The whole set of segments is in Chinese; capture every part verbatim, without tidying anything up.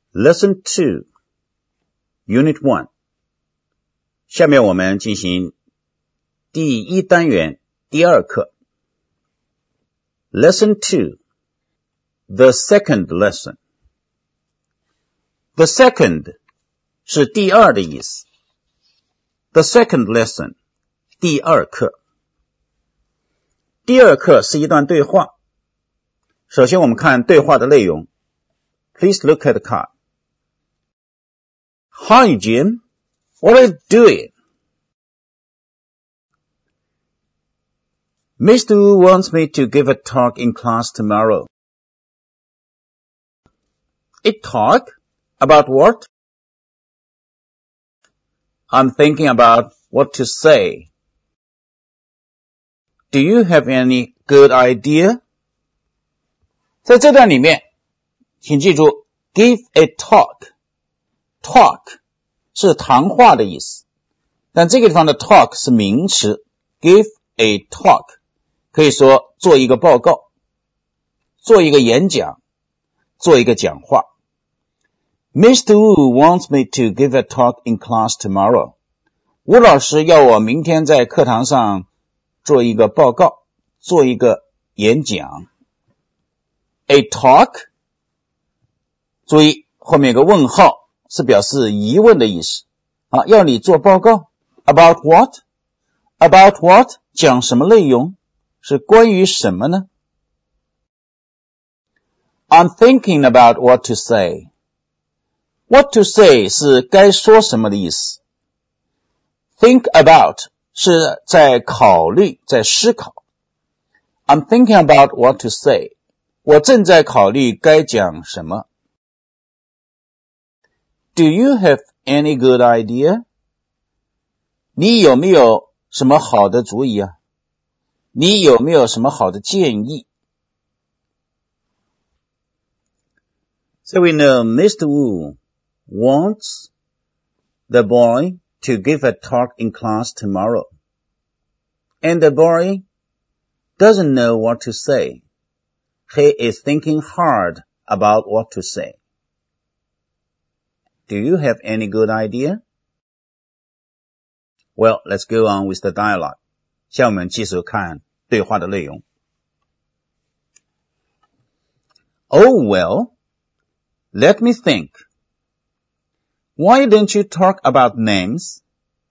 Lesson two, Unit one. 下面我们进行第一单元第二课。Lesson two, the second lesson. The second 是第二的意思。The second lesson, 第二课。第二课是一段对话。首先我们看对话的内容。Please look at the card. Hi, Jim. What are you doing? Mister Wu wants me to give a talk in class tomorrow. A talk? About what? I'm thinking about what to say. Do you have any good idea? 在这段里面，请记住 give a talk。Talk 是谈话的意思，但这个地方的 talk 是名词 give a talk 可以说做一个报告，做一个演讲，做一个讲话。Mister Wu wants me to give a talk in class tomorrow. 吴老师要我明天在课堂上做一个报告，做一个演讲。A talk 注意后面有个问号，是表示疑问的意思啊，要你做报告 About what? About what? 讲什么内容？是关于什么呢？ I'm thinking about what to say. What to say 是该说什么的意思。Think about 是在考虑，在思考。I'm thinking about what to say. 我正在考虑该讲什么。Do you have any good idea? 你有没有什么好的主意啊？你有没有什么好的建议？ So we know Mister Wu wants the boy to give a talk in class tomorrow. And the boy doesn't know what to say. He is thinking hard about what to say. Do you have any good idea? Well, let's go on with the dialogue. 下面我们继续看对话的内容。Oh, well, let me think. Why don't you talk about names?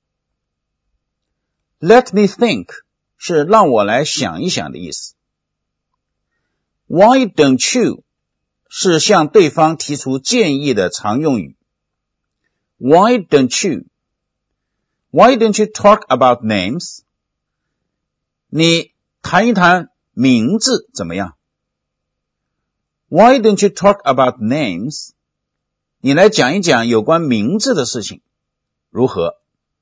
Let me think 是让我来想一想的意思。Why don't you 是向对方提出建议的常用语。Why don't you? Why don't you talk about names? 你谈一谈名字怎么样？ Why don't you talk about names? 你来讲一讲有关名字的事情，如何？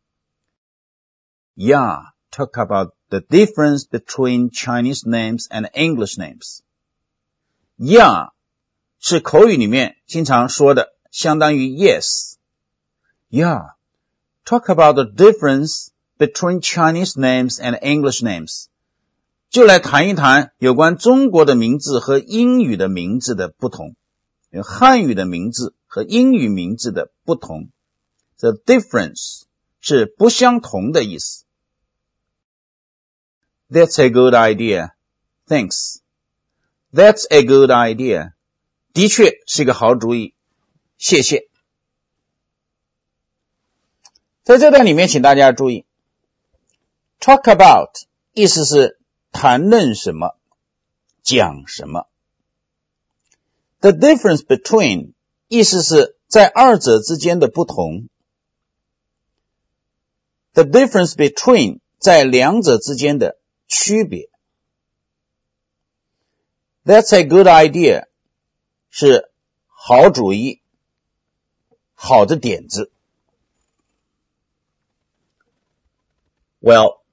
Yeah, talk about the difference between Chinese names and English names. Yeah 是口语里面经常说的，相当于 yes。Yeah, talk about the difference between Chinese names and English names. 就来谈一谈有关中国的名字和英语的名字的不同，汉语的名字和英语名字的不同。The difference 是不相同的意思。That's a good idea. Thanks. That's a good idea. 的确是个好主意，谢谢。在这段里面请大家注意 talk about 意思是谈论什么，讲什么。 The difference between 意思是在二者之间的不同。 The difference between 在两者之间的区别。 That's a good idea 是好主意，好的点子。Well,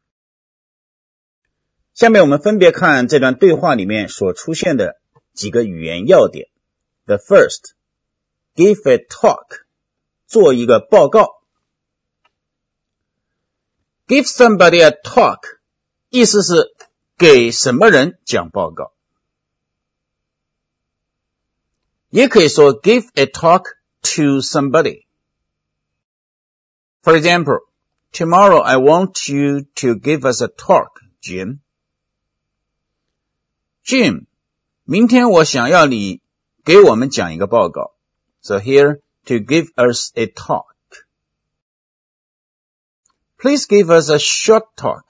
下面我们分别看这段对话里面所出现的几个语言要点。The first, give a talk, 做一个报告。Give somebody a talk, 意思是给什么人讲报告。 也可以说 give a talk to somebody. For example, tomorrow I want you to give us a talk, Jim. Jim, 明天我想要你给我们讲一个报告。So here, to give us a talk. Please give us a short talk.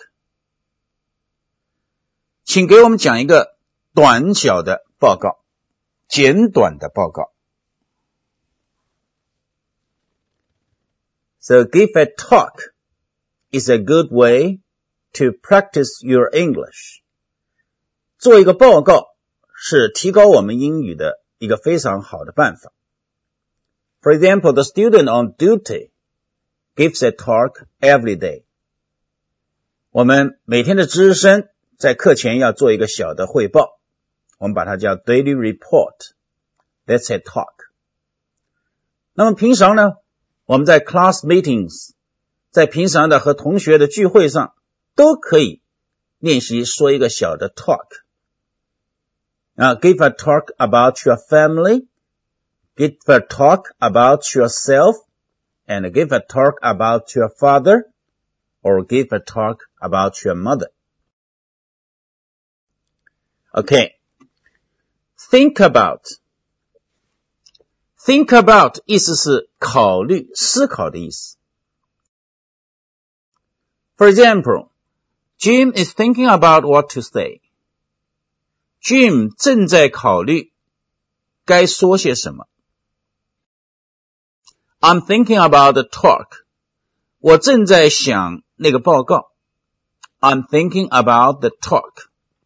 请给我们讲一个短小的报告，简短的报告。So give a talk is a good way to practice your English. 做一个报告是提高我们英语的一个非常好的办法。For example, the student on duty gives a talk every day. 我们每天的值日生在课前要做一个小的汇报，我们把它叫 daily report. That's a talk. 那么平常呢，我们在 class meetings, 在平常的和同学的聚会上都可以练习说一个小的 talk. Uh, give a talk about your family, give a talk about yourself, and give a talk about your father, or give a talk about your mother. Okay. Think about. Think about 意思是考虑、思考的意思。For example, Jim is thinking about what to say. Jim 正在考虑该说些什么。I'm thinking about the talk. 我正在想那个报告。I'm thinking about the talk.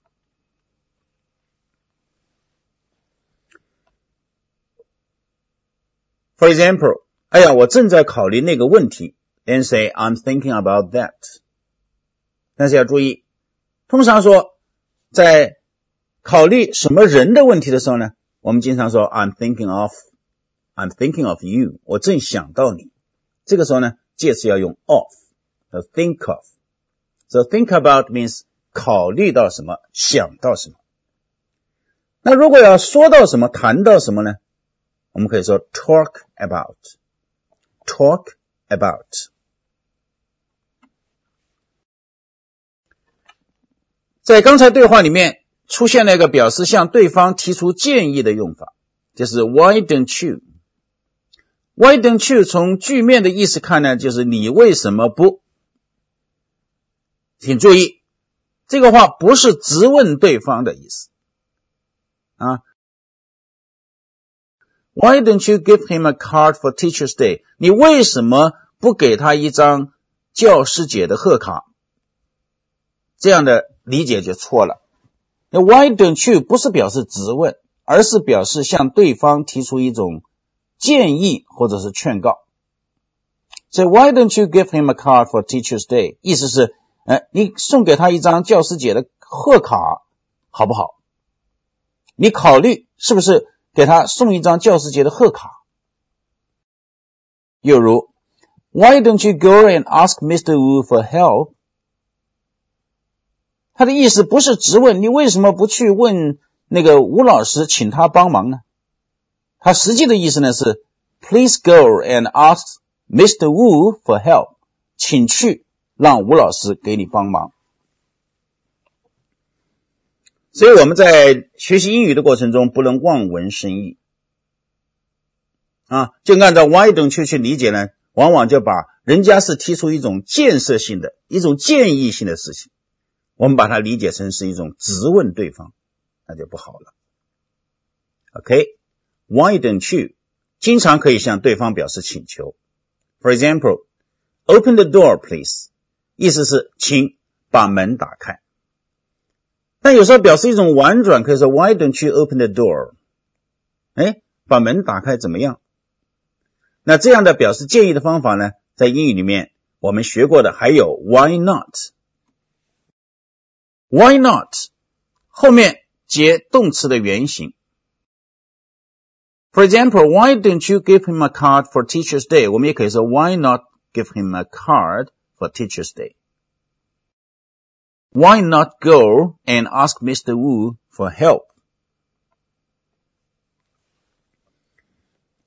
For example, 哎呀，我正在考虑那个问题。Then say, I'm thinking about that. 但是要注意，通常说在考虑什么人的问题的时候呢，我们经常说 I'm thinking of, I'm thinking of you. 我正想到你。这个时候呢，介词要用 of, think of. So think about means 考虑到什么，想到什么。那如果要说到什么，谈到什么呢？我们可以说 talk about, talk about. 在刚才对话里面出现了一个表示向对方提出建议的用法，就是 why don't you. Why don't you 从句面的意思看呢，就是你为什么不？请注意，这个话不是质问对方的意思啊。Why don't you give him a card for Teacher's Day? 你为什么不给他一张教师节的贺卡？这样的理解就错了。那 Why don't you 不是表示质问，而是表示向对方提出一种建议或者是劝告。所以 Why don't you give him a card for Teacher's Day? 意思是，呃，你送给他一张教师节的贺卡，好不好？你考虑是不是给他送一张教师节的贺卡？又如 Why don't you go and ask Mister Wu for help? 他的意思不是质问，你为什么不去问那个吴老师请他帮忙呢？他实际的意思呢是 Please go and ask Mister Wu for help. 请去让吴老师给你帮忙。所以我们在学习英语的过程中不能望文生义啊，就按照 why don't you 去理解呢，往往就把人家是提出一种建设性的一种建议性的事情，我们把它理解成是一种质问对方，那就不好了。 OK, why don't you 经常可以向对方表示请求。 For example, open the door please, 意思是请把门打开。但有时候表示一种婉转，可以说 Why don't you open the door? 哎，把门打开怎么样？那这样的表示建议的方法呢，在英语里面我们学过的还有 Why not? Why not? 后面接动词的原形。For example, Why don't you give him a card for Teacher's Day? 我们也可以说 Why not give him a card for Teacher's Day?Why not go and ask Mister Wu for help?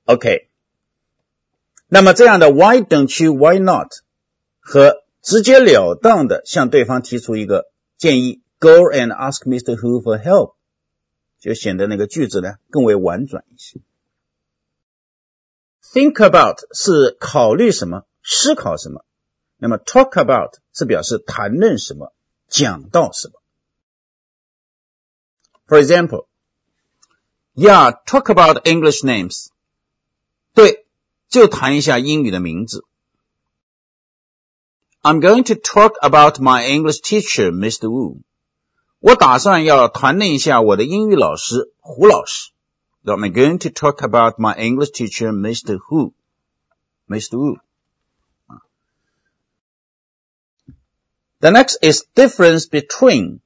OK， 那么这样的 Why don't you, why not 和直截了当的向对方提出一个建议 Go and ask Mister Hu for help， 就显得那个句子呢更为婉转一些。Think about 是考虑什么，思考什么，那么 talk about 是表示谈论什么，讲到什么。For example, Yeah, talk about English names. 对，就谈一下英语的名字。I'm going to talk about my English teacher, Mister Wu. 我打算要谈论一下我的英语老师胡老师。I'm going to talk about my English teacher, Mister Hu. Mister Wu. The next is difference between.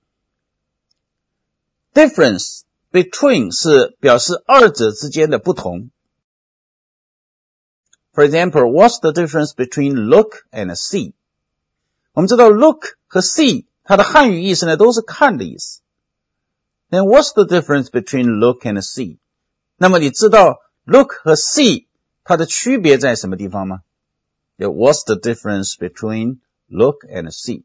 Difference between 是表示二者之间的不同。For example, what's the difference between look and see? 我们知道 look 和 see 它的汉语意思呢都是看的意思。Then what's the difference between look and see? 那么你知道 look 和 see 它的区别在什么地方吗？ What's the difference between look and see?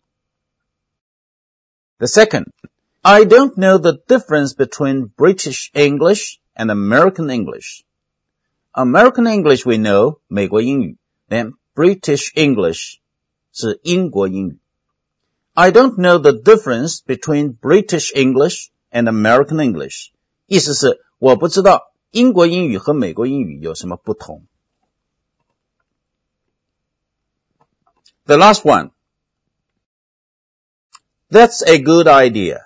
The second, I don't know the difference between British English and American English. American English we know, 美国英语 Then British English 是英国英语。I don't know the difference between British English and American English. 意思是我不知道英国英语和美国英语有什么不同。The last one. That's a good idea.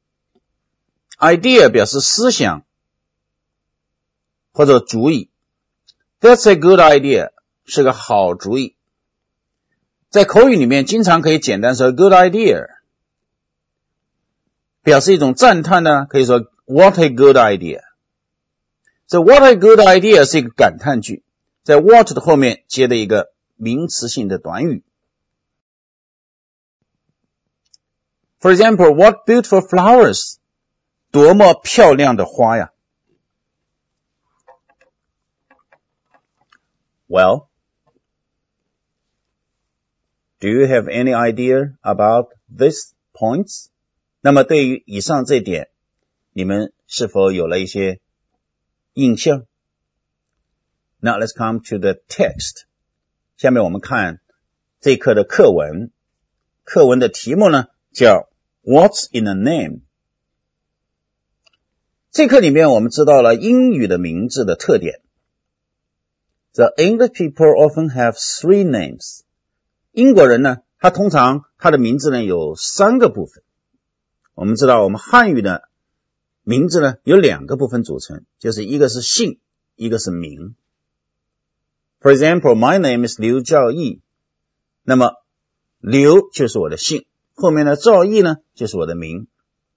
Idea 表示思想或者主意。That's a good idea 是个好主意。在口语里面经常可以简单说 good idea。表示一种赞叹呢，可以说 what a good idea。这 what a good idea 是一个感叹句，在 what 的后面接的一个名词性的短语。For example, what beautiful flowers. 多么漂亮的花呀。Well, do you have any idea about these points? 那么对于以上这点，你们是否有了一些印象？ Now let's come to the text. 下面我们看这一课的课文。课文的题目呢，叫 What's in a name? 这课里面我们知道了英语的名字的特点。The English people often have three names. 英国人呢，他通常他的名字呢有三个部分。我们知道我们汉语的名字呢有两个部分组成，就是一个是姓，一个是名。For example, my name is 刘兆义。那么刘就是我的姓，后面的兆义呢就是我的名。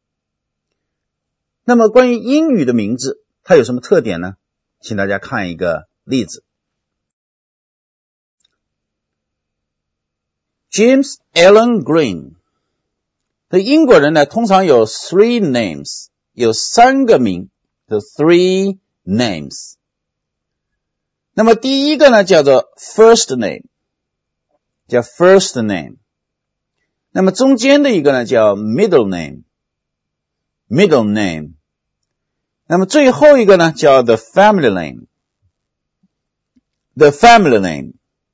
那么关于英语的名字，它有什么特点呢？请大家看一个例子。James Allen Green。这英国人呢，通常有 three names， 有三个名，有 three names。那么第一个呢，叫做 first name， 叫 first name。那么中间的一个呢，叫 middle name，middle name。那么最后一个呢，叫 the family name，the family name。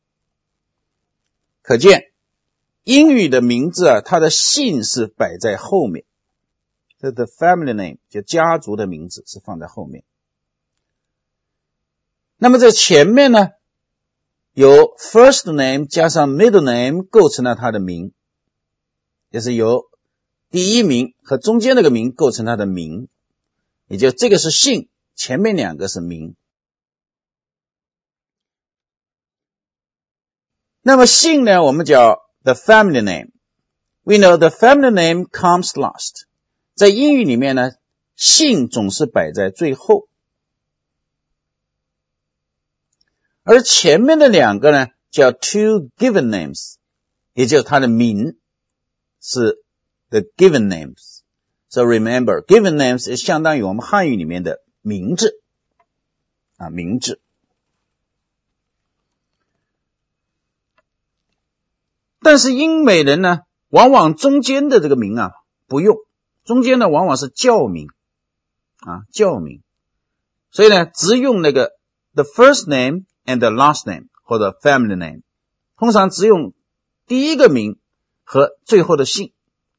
可见英语的名字啊，它的姓是摆在后面，这 the family name 就家族的名字是放在后面。那么在前面呢，由 first name 加上 middle name 构成了它的名，就是由第一名和中间那个名构成它的名，也就这个是姓，前面两个是名。那么姓呢，我们叫The family name. We know the family name comes last. 在英语里面呢，姓总是摆在最后。而前面的两个呢，叫 two given names. 也就是它的名是 the given names. So remember, given names is 相当于我们汉语里面的名字。啊，名字。 但是英美人呢，往往中间的这个名啊不用，中间呢往往是教名啊教名，所以呢只用那个 the first name and the last name 或者 family name， 通常只用第一个名和最后的姓。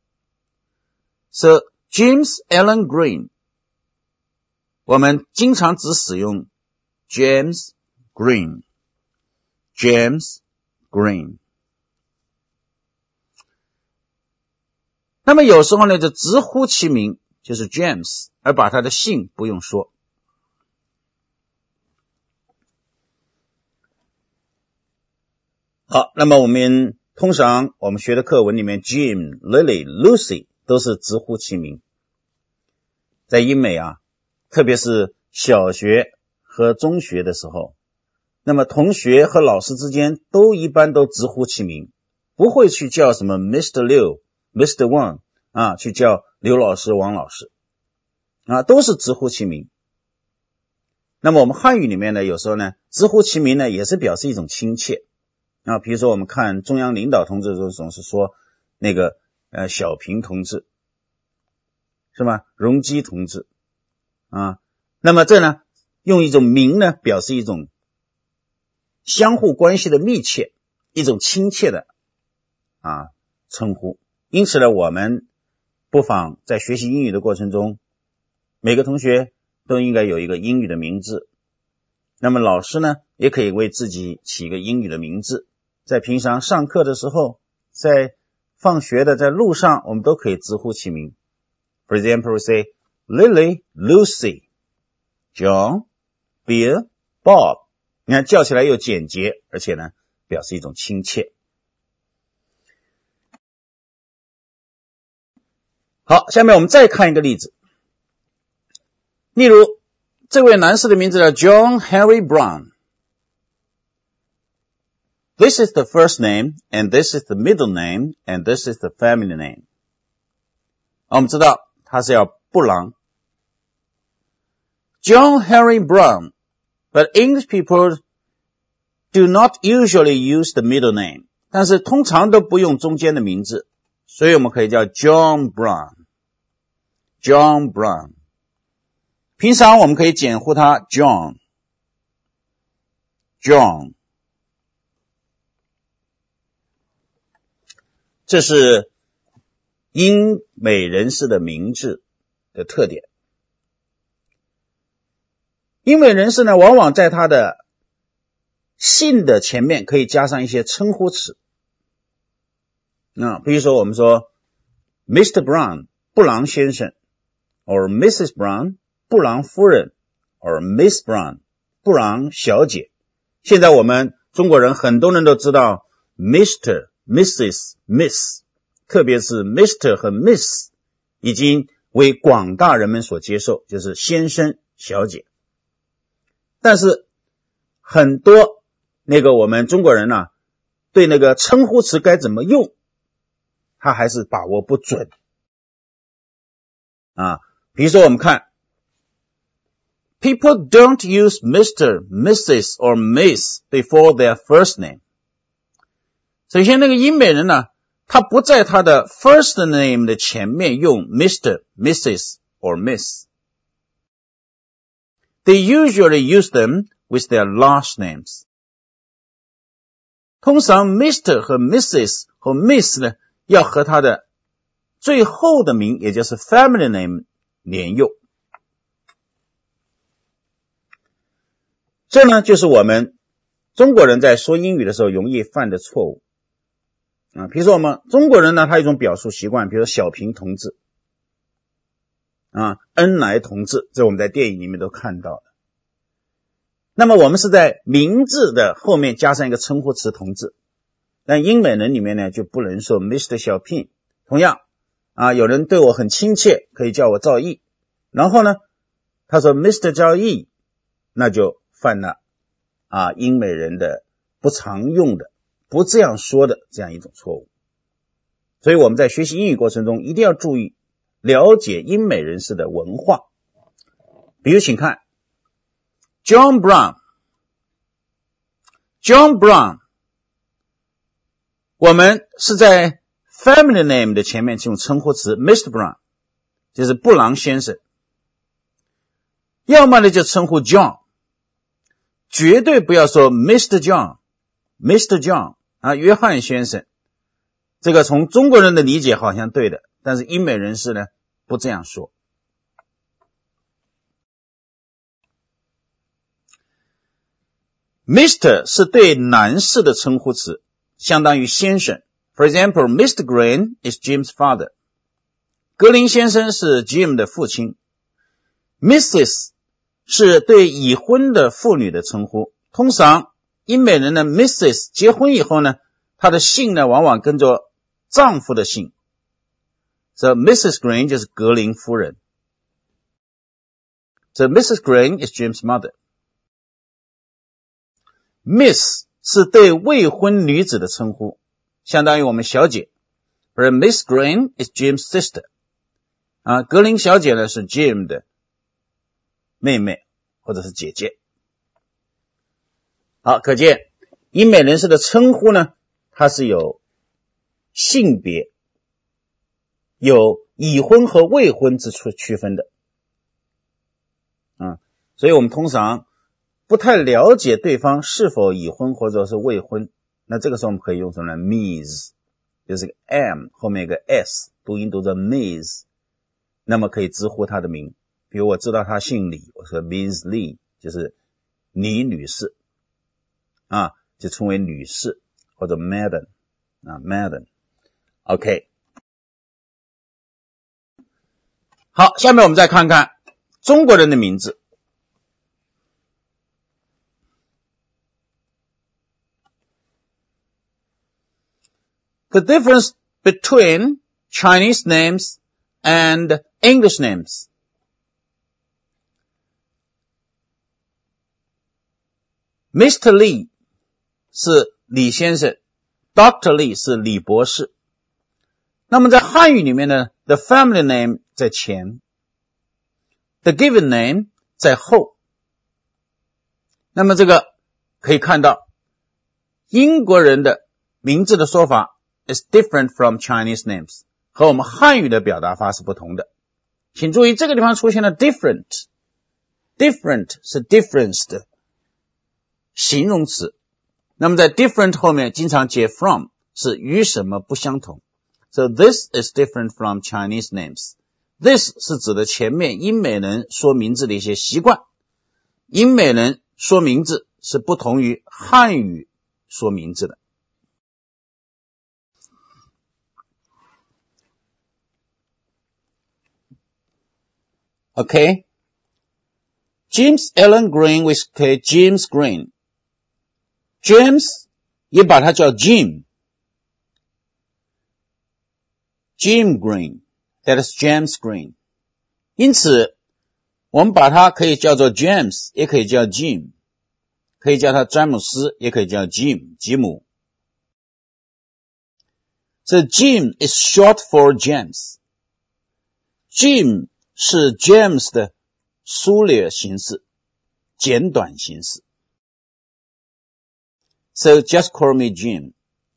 So James Allen Green， 我们经常只使用 James Green James Green。 那么有时候呢就直呼其名，就是 James， 而把他的姓不用说。好，那么我们通常我们学的课文里面 Jim, Lily, Lucy 都是直呼其名。在英美啊，特别是小学和中学的时候，那么同学和老师之间都一般都直呼其名，不会去叫什么 Mister Liu、Mister Wang 啊，去叫刘老师、王老师啊，都是直呼其名。那么我们汉语里面呢，有时候呢，直呼其名呢，也是表示一种亲切啊。比如说我们看中央领导同志的时候，总是说那个呃小平同志，是吧？容基同志啊。那么这呢，用一种名呢，表示一种相互关系的密切，一种亲切的啊称呼。因此呢，我们不妨在学习英语的过程中，每个同学都应该有一个英语的名字。那么老师呢，也可以为自己起一个英语的名字。在平常上课的时候，在放学的在路上，我们都可以直呼其名。For example, we say Lily, Lucy, John, Bill, Bob。 你看叫起来又简洁，而且呢表示一种亲切。好，下面我们再看一个例子。例如这位男士的名字叫 John Henry Brown。 This is the first name, and this is the middle name, and this is the family name。 我们知道他是要布朗 John Henry Brown， but English people do not usually use the middle name， 但是通常都不用中間的名字，所以我们可以叫 John Brown John Brown。 平常我们可以简呼他 John John。 这是英美人士的名字的特点。英美人士呢，往往在他的姓的前面可以加上一些称呼词。那比如说我们说 Mister Brown 布朗先生， or Missus Brown 布朗夫人， or Miss Brown 布朗小姐。现在我们中国人很多人都知道 Mister、Missus、Miss， 特别是 Mister 和 Miss 已经为广大人们所接受，就是先生小姐。但是很多那个我们中国人呢、啊，对那个称呼词该怎么用，他还是把握不准啊。比如说我们看 People don't use Mister, Missus or Miss before their first name。 首先那个英美人呢，他不在他的 first name 的前面用 Mister, Missus or Miss， They usually use them with their last names。 通常 Mister 和 Missus 和 Miss 呢，要和他的最后的名，也就是 family name 连用。这呢，就是我们中国人在说英语的时候容易犯的错误啊。比如说我们中国人呢，他有一种表述习惯，比如说小平同志啊，恩来同志，这我们在电影里面都看到的。那么我们是在名字的后面加上一个称呼词同志，但英美人里面呢就不能说 Mister 小平。同样啊，有人对我很亲切，可以叫我赵毅，然后呢他说 Mister 赵毅，那就犯了啊英美人的不常用的不这样说的这样一种错误。所以我们在学习英语过程中一定要注意了解英美人士的文化。比如请看 John Brown John Brown 我们是在 family name 的前面用称呼词 Mister Brown， 就是布朗先生，要么呢就称呼 John， 绝对不要说 Mister John Mister John 啊，约翰先生，这个从中国人的理解好像对的，但是英美人士呢不这样说。Mister 是对男士的称呼词，相当于先生。For example, Mister Green is Jim's father. 格林先生是 Jim 的父亲。Missus 是对已婚的妇女的称呼，通常英美人的 Missus 结婚以后呢，她的姓呢往往跟着丈夫的姓。So Missus Green 就是格林夫人。So Missus Green is Jim's mother.Miss 是对未婚女子的称呼，相当于我们小姐。而 Miss Green is Jim's sister。啊，格林小姐呢是 Jim 的妹妹或者是姐姐。好，可见英美人士的称呼呢，它是有性别、有已婚和未婚之处区分的。啊，所以我们通常不太了解对方是否已婚或者是未婚，那这个时候我们可以用什么呢 ？Miss 就是个 M 后面一个 S， 读音读作 Miss， 那么可以直呼他的名。比如我知道他姓李，我说 Miss Lee， 就是李女士，啊，就称为女士或者 Madam 啊 Madam。OK， 好，下面我们再看看中国人的名字。The difference between Chinese names and English names. Mister Lee 是李先生， Doctor Lee 是李博士。那么在汉语里面呢 ，the family name 在前， the given name 在后。那么这个可以看到，英国人的名字的说法is different from Chinese names， 和我们汉语的表达法是不同的。请注意这个地方出现了 different， different 是 difference 的形容词，那么在 different 后面经常接 from， 是与什么不相同。So this is different from Chinese names。 This 是指的前面英美人说名字的一些习惯，英美人说名字是不同于汉语说名字的。OK， James Allen Green with K James Green， James 也把它叫 Jim， Jim Green， that is James Green。 因此我们把它可以叫做 James， 也可以叫 Jim， 可以叫它詹姆斯，也可以叫 Jim 吉姆。 So Jim is short for James， Jim是 James 的缩略形式，简短形式。So just call me Jim。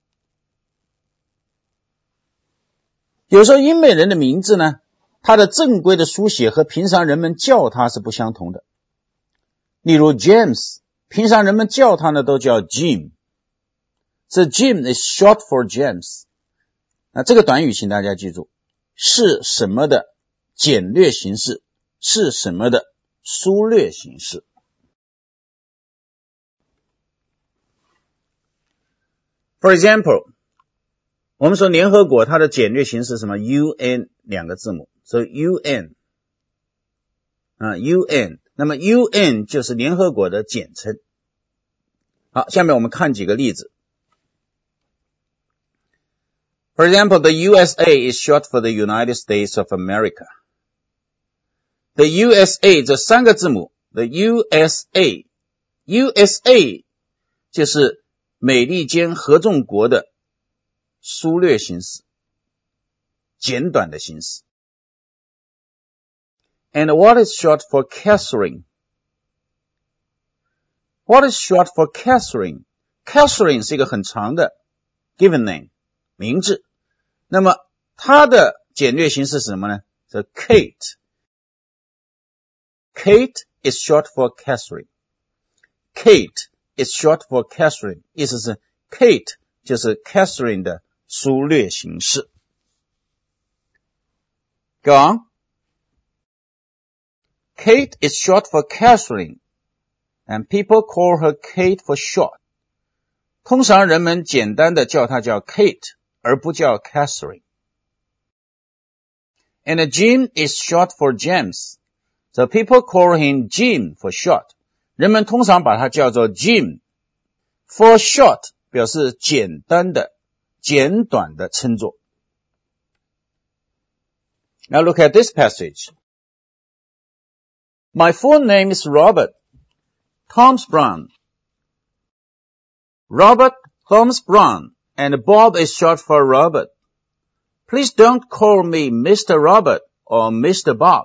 有时候英美人的名字呢，它的正规的书写和平常人们叫它是不相同的。例如 James， 平常人们叫他呢都叫 Jim。 So Jim is short for James。 那这个短语请大家记住，是什么的简略形式，是什么的缩略形式。For example， 我们说联合国它的简略形式是什么 U N 两个字母，所以 U N 啊 U N， 那么 U N 就是联合国的简称。好，下面我们看几个例子。For example, the U S A is short for the United States of America。The U S A 这三个字母 The U S A U S A 就是美利坚合众国的缩略形式，简短的形式。 And what is short for Catherine? What is short for Catherine? Catherine 是一个很长的 given name 名字。那么它的简略形式是什么呢？是 Kate。 Kate is short for Catherine。 Kate is short for Catherine， 意思是 Kate 就是 Catherine 的疏略形式。 Go on。 Kate is short for Catherine and people call her Kate for short。 通常人们简单的叫她叫 Kate 而不叫 Catherine。 And Jim is short for James， so people call him Jim for short。 人们通常把它叫做 Jim for short， 表示简单的简短的称作。 Now look at this passage. My full name is Robert Thomas Brown. Robert Thomas Brown, and Bob is short for Robert. Please don't call me Mister Robert or Mister Bob.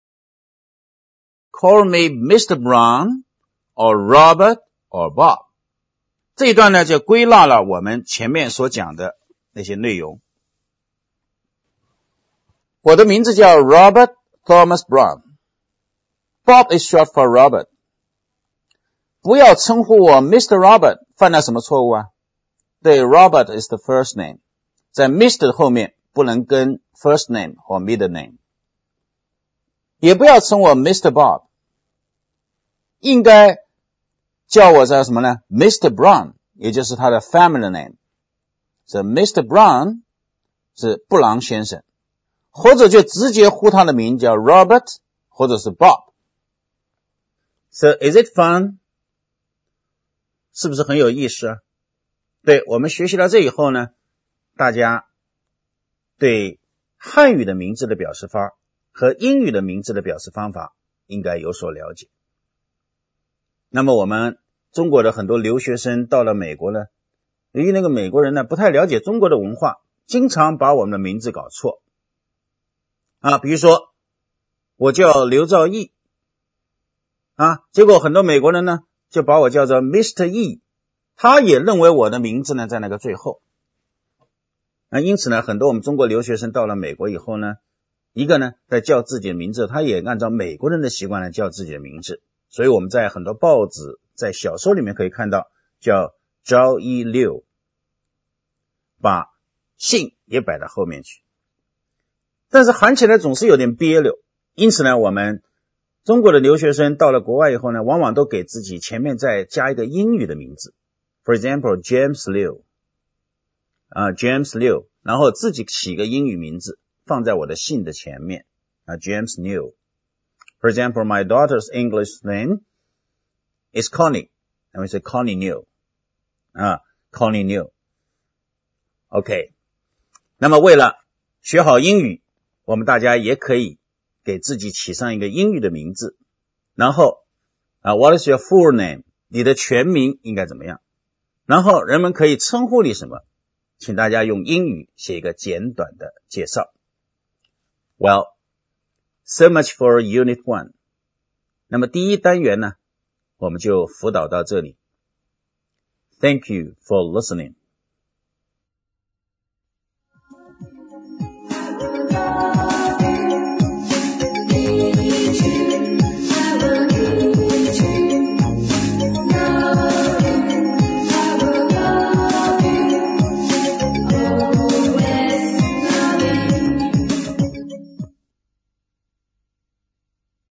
Call me Mister Brown or Robert or Bob. 这一段呢就归纳了我们前面所讲的那些内容。我的名字叫 Robert Thomas Brown。Bob is short for Robert. 不要称呼我 Mister Robert， 犯了什么错误啊？对， Robert is the first name， 在 Mister 后面不能跟 first name 或 middle name。 也不要称我 Mister Bob， 应该叫我叫什么呢？ Mister Brown， 也就是他的 family name。 所以 Mister Brown 是布朗先生，或者就直接呼他的名叫 Robert 或者是 Bob。So is it fun？ 是不是很有意思啊？对，我们学习了这以后呢，大家对汉语的名字的表示法和英语的名字的表示方法应该有所了解。那么我们中国的很多留学生到了美国呢，由于那个美国人呢不太了解中国的文化，经常把我们的名字搞错啊。比如说我叫刘兆义啊，结果很多美国人呢就把我叫做 Mister E， 他也认为我的名字呢在那个最后。那因此呢，很多我们中国留学生到了美国以后呢，一个呢在叫自己的名字，他也按照美国人的习惯来叫自己的名字。所以我们在很多报纸在小说里面可以看到叫赵一六，把姓也摆到后面去，但是喊起来总是有点别扭。因此呢，我们中国的留学生到了国外以后呢，往往都给自己前面再加一个英语的名字。 For example James Liu 啊 James Liu， 然后自己起一个英语名字放在我的姓的前面啊 James Liu。 For example my daughter's English name is Connie, and we say Connie Liu 啊 Connie Liu。 OK， 那么为了学好英语，我们大家也可以给自己起上一个英语的名字，然后啊 What is your full name？ 你的全名应该怎么样？然后人们可以称呼你什么？请大家用英语写一个简短的介绍。 Well, so much for Unit one。 那么第一单元呢，我们就辅导到这里。 Thank you for listening.